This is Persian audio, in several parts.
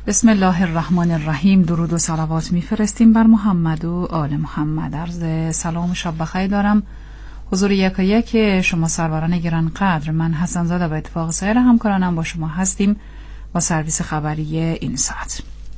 بسم الله الرحمن الرحیم. درود و صلوات میفرستیم بر محمد و آل محمد. عرض سلام و شب بخیر دارم حضور یک شما سروران گرانقدر. من حسن زاده و اتفاق سایر همکارانم با شما هستیم با سرویس خبری این ساعت.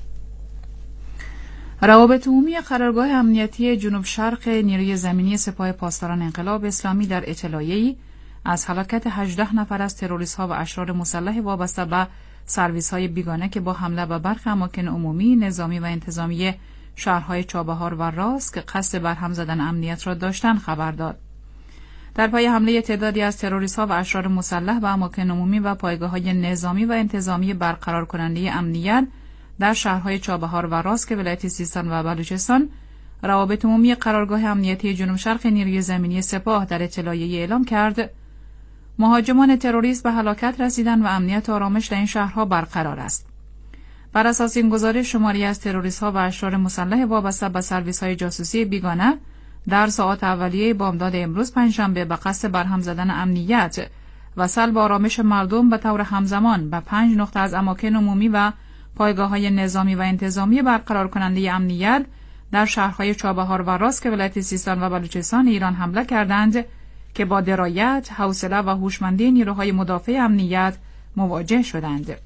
روابط عمومی قرارگاه امنیتی جنوب شرق نیروی زمینی سپاه پاسداران انقلاب اسلامی در اطلاعیه‌ای از هلاکت 18 نفر از تروریست‌ها و اشرار مسلح وابسته به سرویس‌های بیگانه که با حمله به برخی اماکن عمومی، نظامی و انتظامی شهرهای چابهار و راست که قصد برهم زدن امنیت را داشتند خبر داد. در پی حمله تعدادی از تروریست‌ها و اشرار مسلح به اماکن عمومی و پایگاه‌های نظامی و انتظامی برقرار کننده امنیت در شهرهای چابهار و راست که ولایت سیستان و بلوچستان، روابط عمومی قرارگاه امنیتی جنوب شرق نیروی زمینی سپاه در اطلاعیه اعلام کرد مهاجمان تروریست به هلاکت رسیدند و امنیت و آرامش در این شهرها برقرار است. بر اساس این گزارش، شماری از تروریست‌ها و اشرار مسلح وابسته به سرویس‌های جاسوسی بیگانه در ساعات اولیه بامداد امروز پنجشنبه به قصد برهم زدن امنیت و سلب آرامش مردم به طور همزمان به 5 نقطه از اماکن عمومی و پایگاه‌های نظامی و انتظامی برقرار کننده امنیت در شهرهای چابهار و راست که ولایت سیستان و بلوچستان ایران حمله کردند که با درایت، حوصله و هوشمندی نیروهای مدافع امنیت مواجه شدند.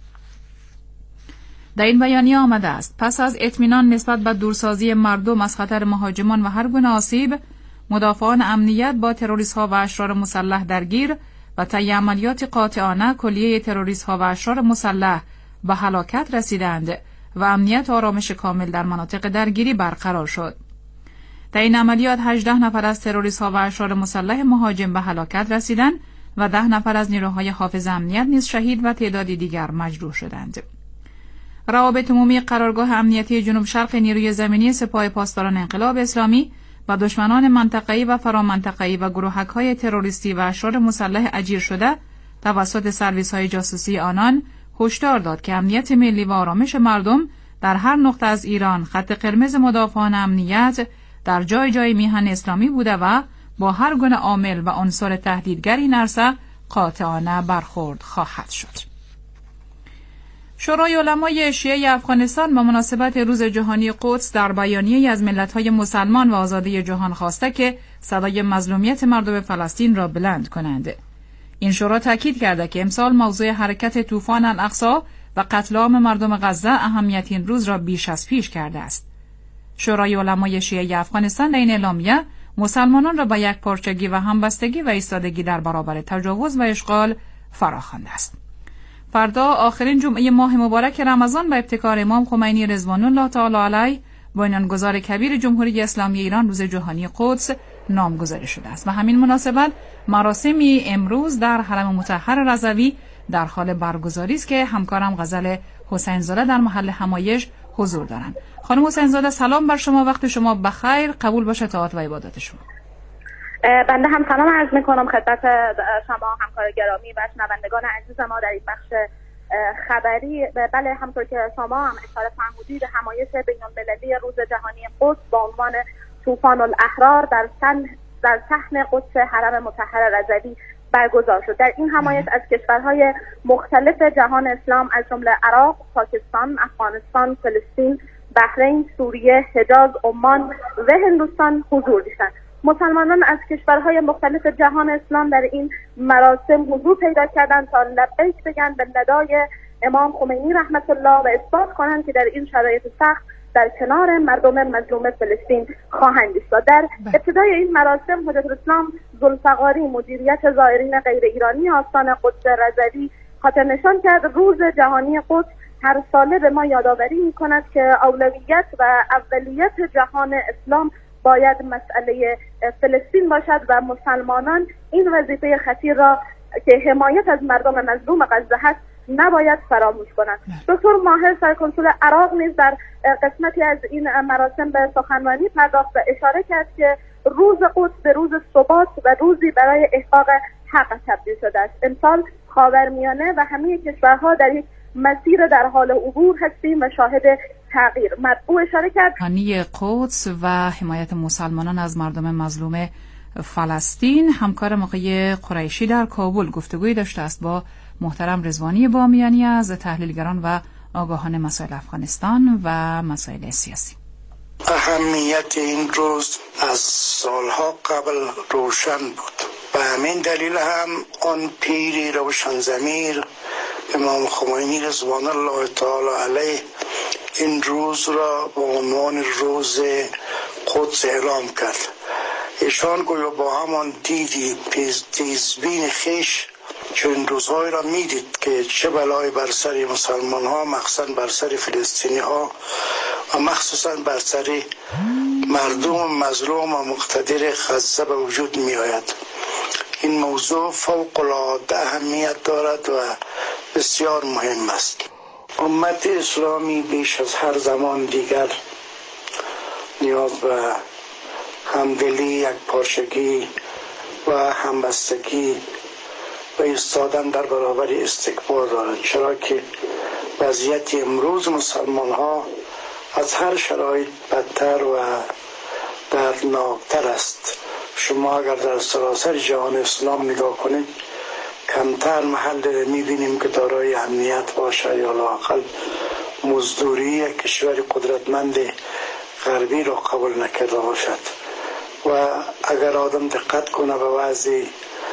در این بیانیه آمده است پس از اطمینان نسبت به دورسازی مردم از خطر مهاجمان و هر گونه آسیب، مدافعان امنیت با تروریست‌ها و اشرار مسلح درگیر و طی عملیات قاطعانه کلیه تروریست‌ها و اشرار مسلح به هلاکت رسیدند و امنیت و آرامش کامل در مناطق درگیری برقرار شد. در این عملیات 18 نفر از تروریست‌ها و اشرار مسلح مهاجم به هلاکت رسیدند و 10 نفر از نیروهای حافظ امنیت نیز شهید و تعدادی دیگر مجروح شدند. روابط عمومی قرارگاه امنیتی جنوب شرق نیروی زمینی سپاه پاسداران انقلاب اسلامی با دشمنان منطقه‌ای و فرامنطقه‌ای و گروهک‌های تروریستی و اشرار مسلح اجیر شده توسط سرویس‌های جاسوسی آنان هشدار داد که امنیت ملی و آرامش مردم در هر نقطه از ایران خط قرمز مدافعان امنیت در جای جای میهن اسلامی بوده و با هر گونه عامل و عنصر تهدیدگر این عرصه قاطعانه برخورد خواهد شد. شورای علمای شیعه افغانستان به مناسبت روز جهانی قدس در بیانیه‌ای از ملت‌های مسلمان و آزادی جهان خواسته که صدای مظلومیت مردم فلسطین را بلند کنند. این شورا تاکید کرده که امسال موضوع حرکت طوفان الاقصی و قتل عام مردم غزه اهمیت این روز را بیش از پیش کرده است. شورای علمای شیعه افغانستان در این اعلامیه مسلمانان را به یک پارچگی و همبستگی و ایستادگی در برابر تجاوز و اشغال فراخوانده است. فردا آخرین جمعه ماه مبارک رمضان به ابتکار امام خمینی رضوان الله تعالی علیه بنیانگذار کبیر جمهوری اسلامی ایران روز جهانی قدس نامگذاری شده است و همین مناسبت مراسمی امروز در حرم مطهر رضوی در حال برگزاری است که همکارم غزل حسین زاده در محل همایش حضور دارند. خانم حسین زاده سلام بر شما، وقت شما بخیر، قبول باشه طاعت و عبادت شما. بنده هم سلام عرض میکنم خدمت شما همکار گرامی و شنوندگان عزیز ما در این بخش خبری. بله، همطور که شما هم اشاره فرمودید، همایش بین‌المللی روز جهانی قدس با عنوان طوفان الاحرار در صحن قدس حرم مطهر رضوی برگزار شد. در این همایش از کشورهای مختلف جهان اسلام از جمله عراق، پاکستان، افغانستان، فلسطین، بحرین، سوریه، حجاز، عمان و هندوستان حضور داشتند. مسلمانان از کشورهای مختلف جهان اسلام در این مراسم حضور پیدا کردند تا لبیک بگن به ندای امام خمینی رحمت الله و اثبات کنند که در این شرایط سخت در کنار مردم مظلوم فلسطین خواهند ایستاد. در ابتدای این مراسم حجت الاسلام ذوالفقاری مدیریت زائرین غیر ایرانی آستان قدس رضوی خاطر نشان کرد روز جهانی قدس هر ساله به ما یادآوری می‌کند که اولویت و اولیت جهان اسلام باید مسئله فلسطین باشد و مسلمانان این وظیفه خطیر را که حمایت از مردم مظلوم غزه هست نباید فراموش کنند. دکتر ماهر سرکنسول عراق نیز در قسمتی از این مراسم به سخنرانی پرداخت و اشاره کرد که روز قدس به روز ثبات و روزی برای احقاق حق تبدیل شده است. امسال خاورمیانه و همه کشورها در یک مسیر در حال عبور هستیم و شاهد تغییر. او اشاره کرد جهانی قدس و حمایت مسلمانان از مردم مظلوم فلسطین. همکار آقای قریشی در کابل گفتگویی داشته است با محترم رضوانی بامیانی از تحلیلگران و آگاهانه مسائل افغانستان و مسائل سیاسی. اهمیت این روز از سالها قبل روشن بود. به همین دلیل هم آن پیر روشن ضمیر امام خمینی رضوان الله تعالی علیه این روز را به عنوان روز قدس اعلام کرد. ایشان گویا با همان دیدی تیزبین خیش چون روزهای را میدید که چه بلای بر سر مسلمان ها، مخصوصا بر سر فلسطینی ها و مخصوصا بر سر مردم مظلوم و مقتدر غزه به وجود می آید. این موضوع فوق العاده اهمیت دارد و بسیار مهم است. امت اسلامی بیش از هر زمان دیگر نیاز به همدلی، یکپارچگی و همبستگی و ایستادن در برابر استکبار دارند، چرا که وضعیت امروز مسلمان ها از هر شرایط بدتر و دردناکتر است. شما اگر در سراسر جهان اسلام نگاه کنید کمتر محل میبینیم که دارای امنیت باشه یا لااقل مزدوری کشور قدرتمند غربی را قبول نکرده باشد. و اگر آدم دقت کنه به وضع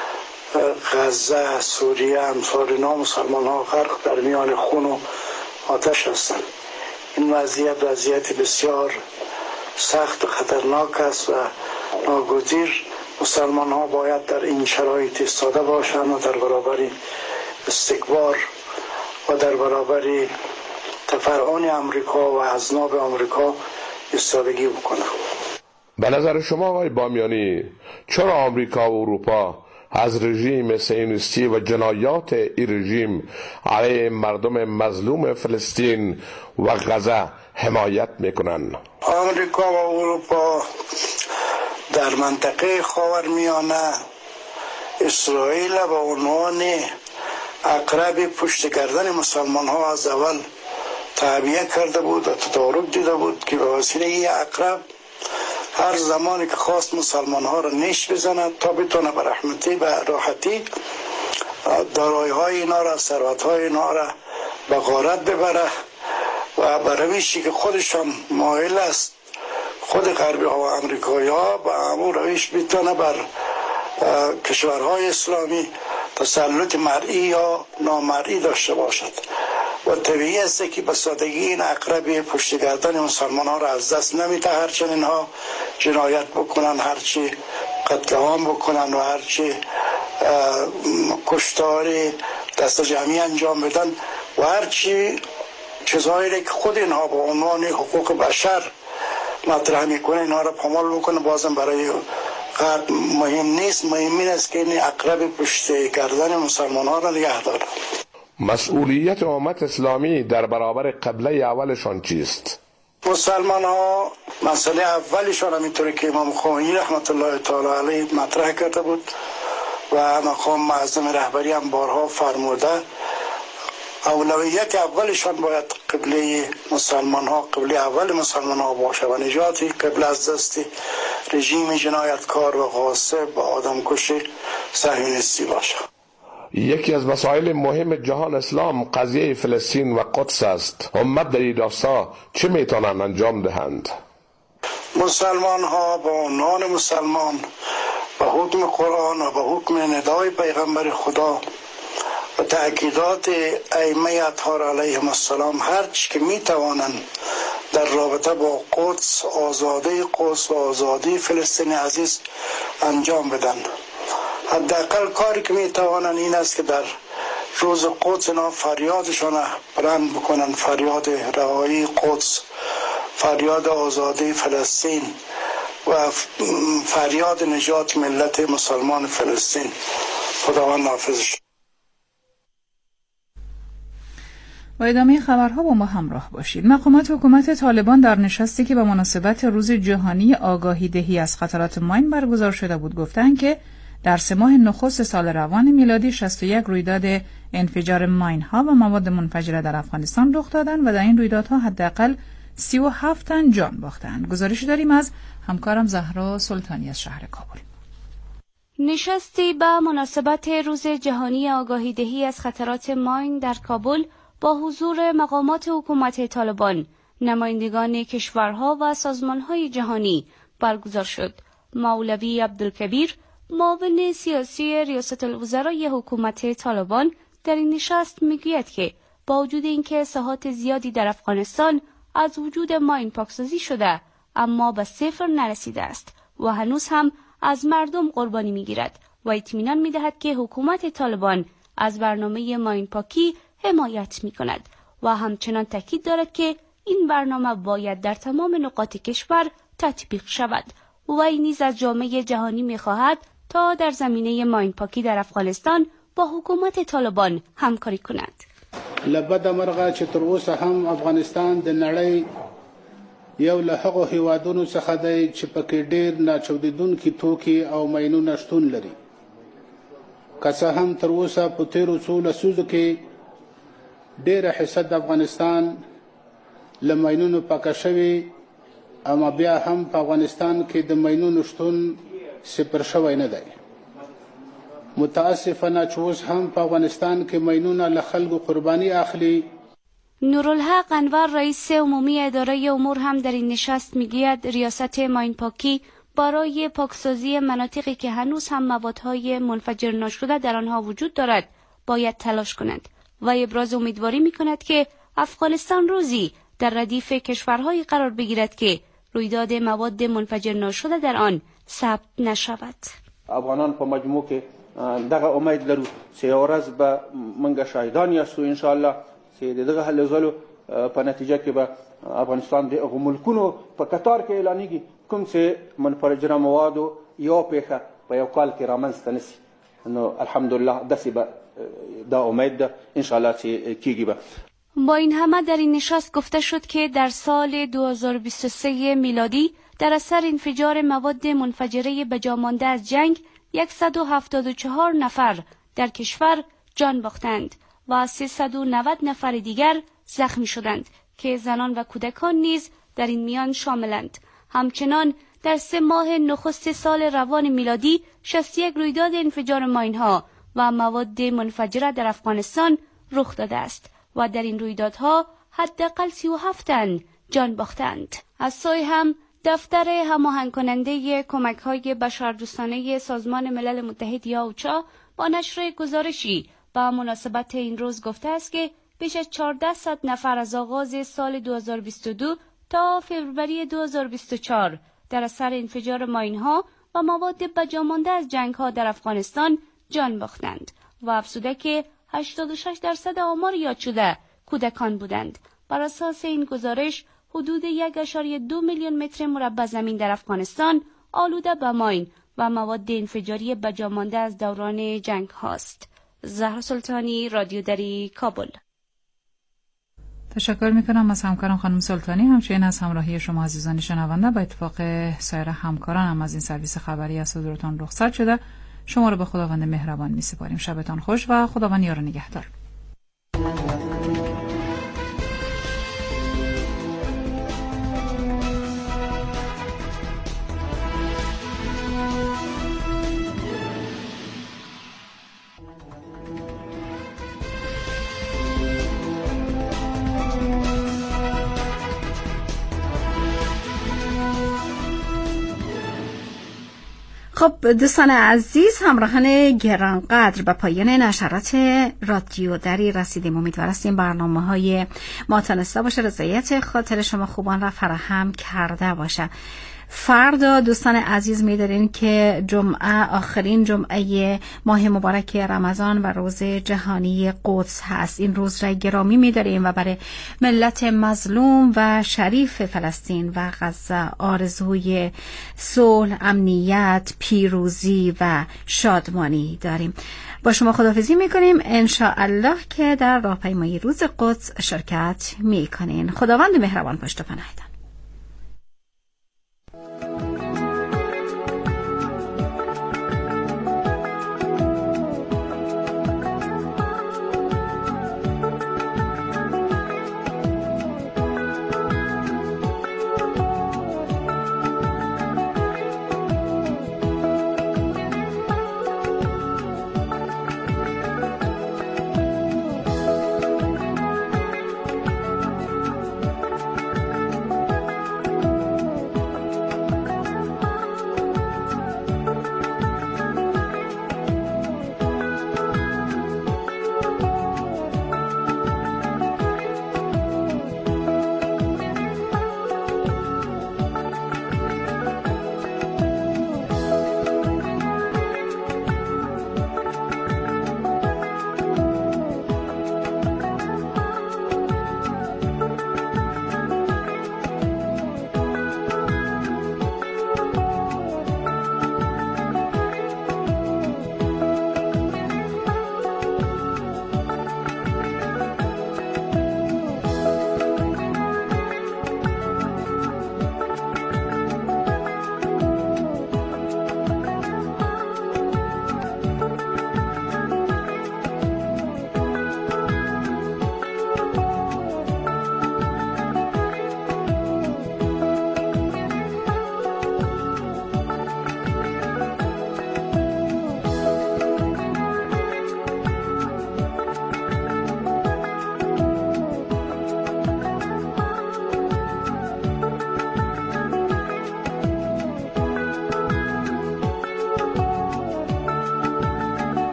غزه، سوریه، امثال اینا، مسلمان ها غرق در میان خون و آتش هستند. این وضعیت بسیار سخت و خطرناک است و ناگزیر مسلمان ها باید در این شرایط ایستاده باشند و در برابر استکبار و در برابر تفرعون امریکا و اذناب امریکا ایستادگی بکنند. به نظر شما آقای بامیانی چرا آمریکا و اروپا از رژیم صهیونیستی و جنایات این رژیم علیه مردم مظلوم فلسطین و غزه حمایت میکنن؟ آمریکا و اروپا در منطقه خاورمیانه اسرائیل به عنوان عقرب پشت گردن مسلمان ها از اول تعبیه کرده بود و تدارک دیده بود که به وسیله این عقرب هر زمانی که خواست مسلمان ها را نیش بزند تا بتونه به رحمتی و راحتی دارایی های اینا را، ثروت های اینا را به غارت ببره و به روشی که خودشان مایل است خود غربی ها و امریکایی ها به همون روش بتونه بر کشورهای اسلامی تسلط مرئی یا نامرئی داشته باشد. و طبیعی است که به سادگی این عقرب پشت گردن مسلمان ها را از دست نمیده، هرچند اینها جنایت بکنن، هرچی قتل عام بکنن و هرچی کشتار دست جمعی انجام بدن و هرچی چیزهایی که خود اینها به عنوان حقوق بشر مطرح میکنه اینها را پامال بکنه، بازم برای غرب مهم نیست. مهم این است که این عقرب پشت گردن مسلمان ها را نگه داره. مسئولیت امت اسلامی در برابر قبله اولشان چیست؟ مسلمان ها مسئله اولشان همینطوری که امام خمینی رحمت الله تعالی علیه مطرح کرده بود و مقام معظم رهبری هم بارها فرموده، اولویت اولشان باید قبله مسلمان ها، قبله اول مسلمان ها باشه و نجات قبله از دست رژیم جنایتکار و غاصب و آدمکش صهیونیستی باشه. یکی از مسائل مهم جهان اسلام قضیه فلسطین و قدس است. امت در این راستا چه میتونن انجام دهند؟ مسلمان ها به عنوان مسلمان به حکم قرآن و به حکم ندای پیغمبر خدا و تأکیدات ائمه اطهار علیهم السلام هر چی که میتوانند در رابطه با قدس، آزادی قدس و آزادی فلسطین عزیز انجام بدن. حداقل کاری که میتوانند این است که در روز قدس اینا فریادشان بلند بکنن، فریاد رهایی قدس، فریاد آزادی فلسطین و فریاد نجات ملت مسلمان فلسطین. خداوند حافظش. با ادامه خبرها با ما همراه باشید. مقامات حکومت طالبان در نشستی که به مناسبت روز جهانی آگاهی دهی از خطرات ماین برگزار شده بود گفتند که در 3 ماه نخست سال روان میلادی 61 رویداد انفجار ماین ها و مواد منفجره در افغانستان رخ دادند و در این رویدادها حداقل 37 تن جان باختند. گزارشی داریم از همکارم زهرا سلطانی از شهر کابل. نشستی به مناسبت روز جهانی آگاهی دهی از خطرات ماین در کابل با حضور مقامات حکومت طالبان، نمایندگان کشورها و سازمانهای جهانی برگزار شد. مولوی عبدالکبیر، معاون سیاسی ریاست الوزرای حکومت طالبان، در این نشست میگوید که با وجود اینکه ساحات زیادی در افغانستان از وجود ماین پاکسازی شده، اما به صفر نرسیده است و هنوز هم از مردم قربانی میگیرد و اطمینان میدهد که حکومت طالبان از برنامه ماین پاکی حمایت میکند و همچنان تاکید دارد که این برنامه باید در تمام نقاط کشور تطبیق شود و این نیز از جامعه جهانی میخواهد تا در زمینه ماین پاکی در افغانستان با حکومت طالبان همکاری کند. لبد مرغه چې تر اوسه هم افغانستان د نړۍ یو له هغو هیوادونو څخه دی چې پکې ډېر ناچاودېدونکي توکي او ماینونه شتون لري. که څه هم تر اوسه په تېرو څو لسیزو کې ډېره حصه د افغانستان له ماینونو پاکه شوې، اما بیا هم په افغانستان کې د ماینونو شتون صفر شوی نه دی. متاسفانه چې اوس هم په افغانستان کې ماینونه له خلکو قربانی اخلي. نورالحق انور، رئیس عمومی اداره امور، هم در این نشست میگوید ریاست ماین پاکی برای پاکسازی مناطقی که هنوز هم موادهای منفجر نشده در آنها وجود دارد باید تلاش کنند و ابراز امیدواری میکند که افغانستان روزی در ردیف کشورهایی قرار بگیرد که رویداد مواد منفجر نشده در آن ثبت نشود. افغانان په مجموع کې دغه امید لرو چې یو ورځ به موږ شاهدان یاستو ان شاء الله چې دغه هلې ځلو په نتیجه کې به افغانستان د هغو ملکونو په کتار کې اعلانیږي کوم چې منفجره موادو یو پیښه په یو کال کې رامنځته نشي. نو الحمدلله داسې به دا امید ده ان شاء الله چې کیږي به. با این همه در این نشست گفته شد که در سال 2023 میلادی در اثر انفجار مواد منفجره بجامانده از جنگ 174 نفر در کشور جان باختند و 390 نفر دیگر زخمی شدند که زنان و کودکان نیز در این میان شاملند. همچنان در 3 ماه نخست سال روان میلادی 61 رویداد انفجار ماین‌ها و مواد منفجره در افغانستان رخ داده است و در این رویدادها حداقل 37 تن جان باختند. از سوی هم دفتر هماهنگ کننده کمک‌های بشردوستانه سازمان ملل متحد یا اوچا با نشر گزارشی با مناسبت این روز گفته است که بیش از 1400 نفر از آغاز سال 2022 تا فوریه 2024 در اثر انفجار ماین‌ها و مواد بجامانده از جنگ‌ها در افغانستان جان باختند و افزوده که 86% آمار یاد شده کودکان بودند. بر اساس این گزارش حدود 1.2 میلیون متر مربع زمین در افغانستان آلوده به ماین و مواد انفجاری بجامانده از دوران جنگ هاست. زهرا سلطانی، رادیو دری، کابل. تشکر میکنم از همکارم خانم سلطانی، همچنین از همراهی شما عزیزان شنونده. با اتفاق سایر همکارانم از این سرویس خبری از حضورتان رخصت شده. شما رو به خداوند مهربان میسپاریم. شبتان خوش و خداوند یار و نگهدار. خب دوستان عزیز، همراهان گرانقدر، به پایان نشرات رادیو دری رسیدیم. امیدوار هستیم برنامه‌های ما تونسته باشه رضایت خاطر شما خوبان را فراهم کرده باشه. فردا دوستان عزیز می‌دارین که جمعه آخرین جمعه ماه مبارک رمضان و روز جهانی قدس هست. این روز را گرامی می‌داریم و برای ملت مظلوم و شریف فلسطین و غزه آرزوی صلح، امنیت، پیروزی و شادمانی داریم. با شما خداحافظی می‌کنیم، ان شاء الله که در راهپیمایی روز قدس شرکت می‌کنین. خداوند مهربان پشت و پناهتان.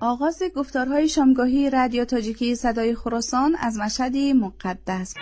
آغاز گفتارهای شامگاهی رادیو تاجیکی صدای خراسان از مشهدی مقدس.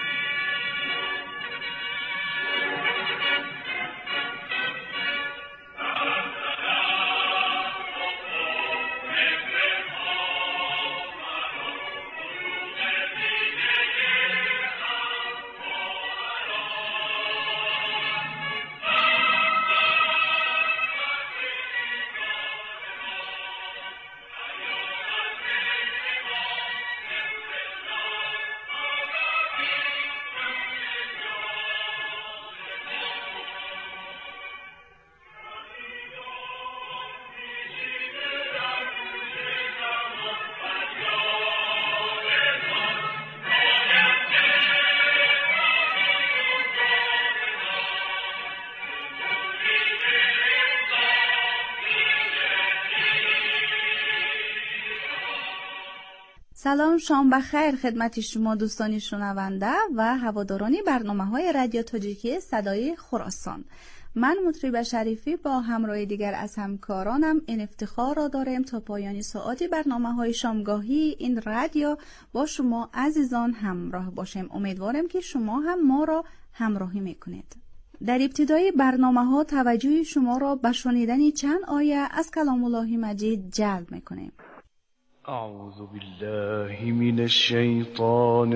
سلام، شام بخیر خدمت شما دوستانی شنونده و هواداران برنامه‌های رادیو تاجیکی صدای خراسان. من مطرب شریفی با همراه دیگر از همکارانم این افتخار را داریم تا پایان ساعت برنامه‌های شامگاهی این رادیو با شما عزیزان همراه باشیم. امیدوارم که شما هم ما را همراهی میکنید. در ابتدای برنامه‌ها توجه شما را به شنیدن چند آیه از کلام الله مجید جلب میکنیم. أعوذ بالله من الشيطان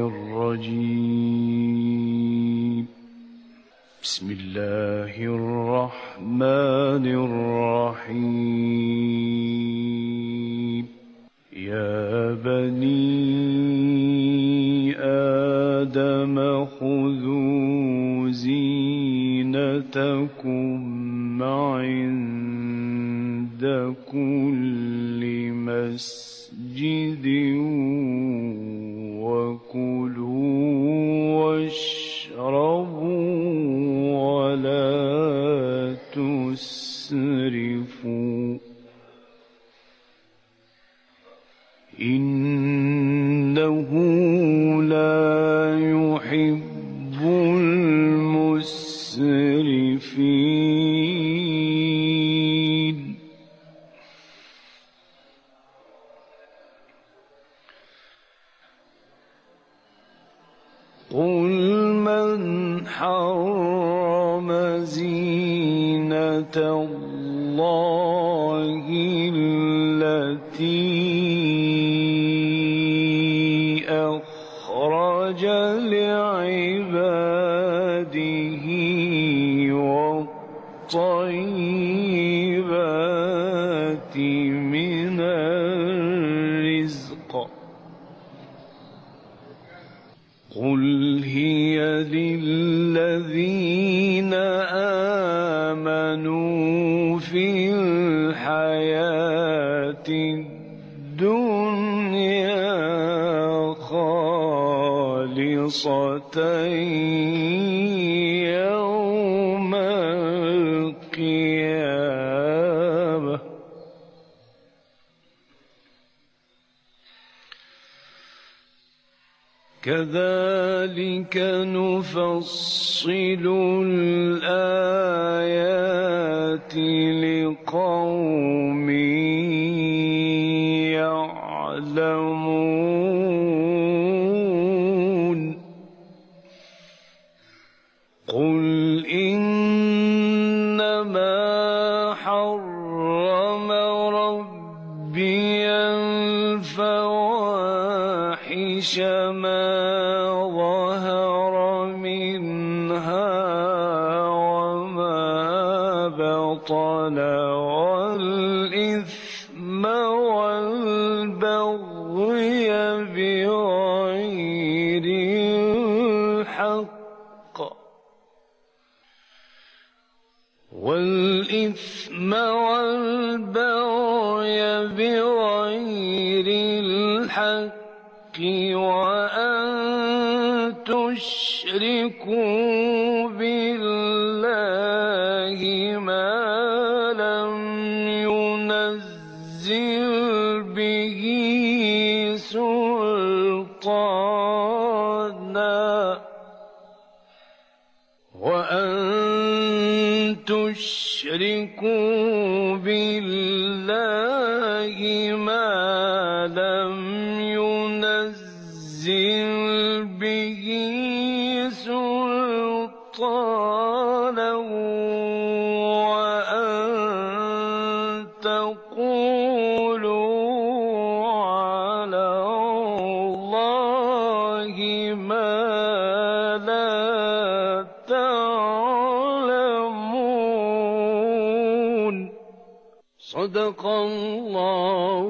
الرجيم. بسم الله الرحمن الرحيم. يا بني آدم خذوا زينتكم عند كل مسجد وكلوا واشربوا ولا تسرفوا إنه لا يحب المسرفين. قل من حرم زينة الله التي أخرج لعباده والطيبات من الرزق قل هي للذين آمنوا في الحياة الدنيا خالصة يوم القيامة. كذلك نفصل الآيات لقوم يعلمون. قل إنما حرم ربي الفواحش ما ظهر منها وما بطن والإثم والبغي بغير الحق بغير الحق وأن تشركوا بالله ما لم ينزل به سلطانا تشركوا بالله ما تنزل به سلطانا وأن تقولوا على الله ما لا تعلمون. صدق الله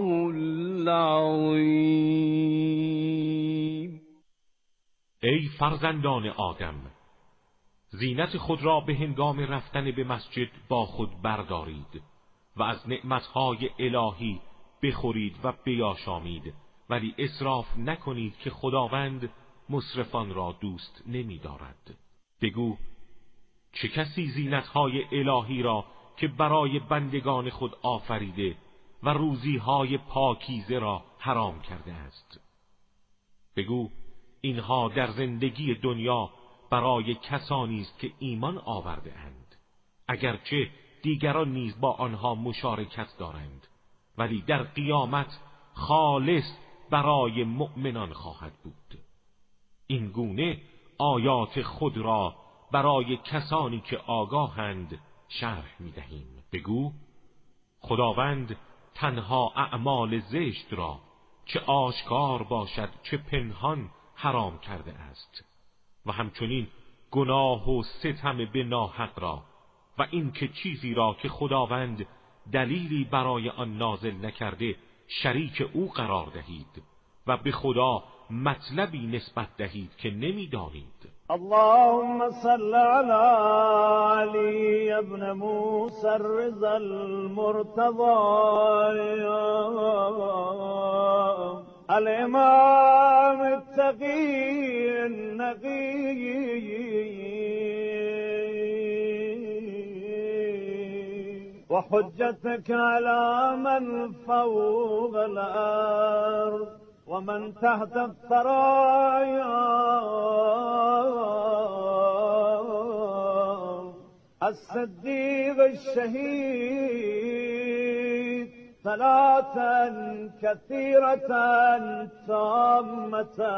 العظیم. ای فرزندان آدم، زینت خود را به هنگام رفتن به مسجد با خود بردارید و از نعمتهای الهی بخورید و بیاشامید، ولی اسراف نکنید که خداوند مسرفان را دوست نمی دارد. بگو چه کسی زینتهای الهی را که برای بندگان خود آفریده و روزیهای پاکیزه را حرام کرده است؟ بگو اینها در زندگی دنیا برای کسانی است که ایمان آورده اند، اگرچه دیگران نیز با آنها مشارکت دارند، ولی در قیامت خالص برای مؤمنان خواهد بود. این گونه آیات خود را برای کسانی که آگاهند شرح می‌دهیم. بگو خداوند تنها اعمال زشت را چه آشکار باشد چه پنهان حرام کرده است و همچنین گناه و ستم به ناحق را و این که چیزی را که خداوند دلیلی برای آن نازل نکرده شریک او قرار دهید و به خدا مطلبی نسبت دهید که نمی‌دانید. اللهم صل على علي ابن موسى الرضا المرتضى الامام التقي النقي وحجتك على من فوق الارض ومن تحت الثرايا الصديق الشهيد صلاة كثيرة تامة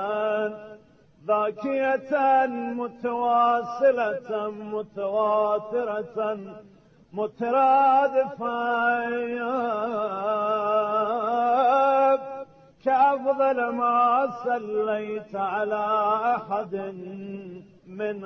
ذاكية متواصلة متواترة مترادفة كأفضل ما صليت على أحد من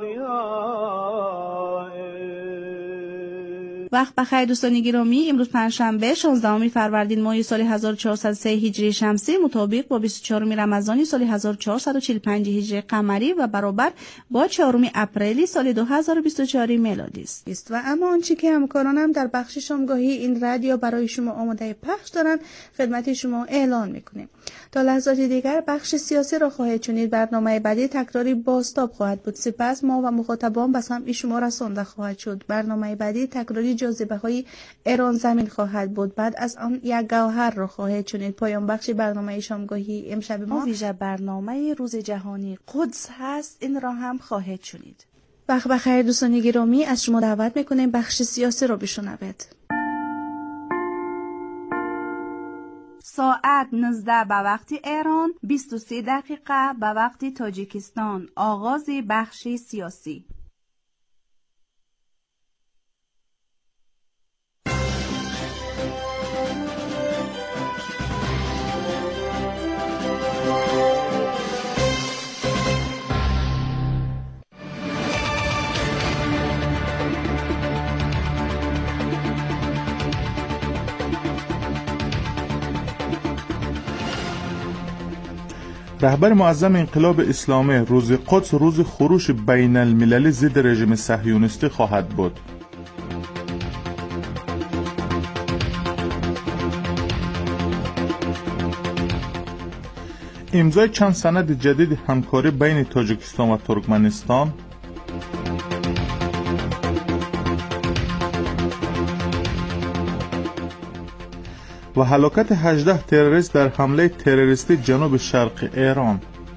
أوليائك. وقت بخیر دوستان گرامی، امروز پنجشنبه 16 فروردین ماه سال 1403 هجری شمسی مطابق با 24 رمضان سال 1445 هجری قمری و برابر با 4 اپریل سال 2024 میلادی است. و اما آنچه که همکارانم در بخش شامگاهی این رادیو برای شما آماده پخش دارند خدمت شما اعلان میکنیم. تا لحظات دیگر بخش سیاسی را خواهید شنید. برنامه بعدی تکراری بازتاب خواهد بود. سپس ما و مخاطبان به سمع شما رسانده خواهد شد. برنامه بعدی تکراری جاذبه‌های ایران زمین خواهد بود. بعد از آن یک گوهر را خواهید شنید. پایان بخش برنامه شامگاهی امشب ما ویژه برنامه روز جهانی قدس هست. این را هم خواهید شنید. وقت بخیر دوستان گرامی، از شما دعوت میکنیم بخش سیاسی را بشنوید. ساعت 19 به وقت ایران، 23 دقیقه به وقت تاجیکستان. آغاز بخش سیاسی. رهبر معظم انقلاب اسلامی روز قدس روز خروش بین المللی ضد رژیم صهیونیستی خواهد بود. امضای چند سند جدید همکاری بین تاجیکستان و ترکمنستان، و هلاکت 18 تروریست در حمله تروریستی جنوب شرق ایران.